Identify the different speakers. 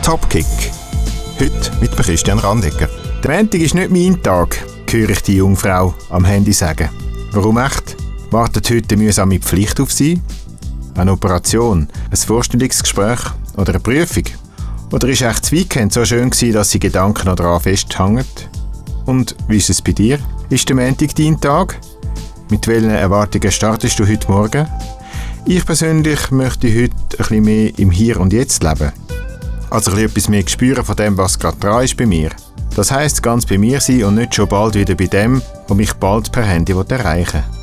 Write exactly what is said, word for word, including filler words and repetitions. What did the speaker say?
Speaker 1: Cupkick. Heute mit dem Christian Randegger. Der Montag ist nicht mein Tag, höre ich die Jungfrau am Handy sagen. Warum echt? Wartet heute eine mühsame Pflicht auf Sie? Eine Operation, ein Vorstellungsgespräch oder eine Prüfung? Oder ist echt das Weekend so schön gewesen, dass Sie Gedanken noch daran festhängen? Und wie ist es bei dir? Ist der Montag dein Tag? Mit welchen Erwartungen startest du heute Morgen? Ich persönlich möchte heute ein bisschen mehr im Hier und Jetzt leben. Also ein bisschen etwas mehr spüren von dem, was gerade dran ist bei mir. Das heisst, ganz bei mir sein und nicht schon bald wieder bei dem, was mich bald per Handy erreichen will.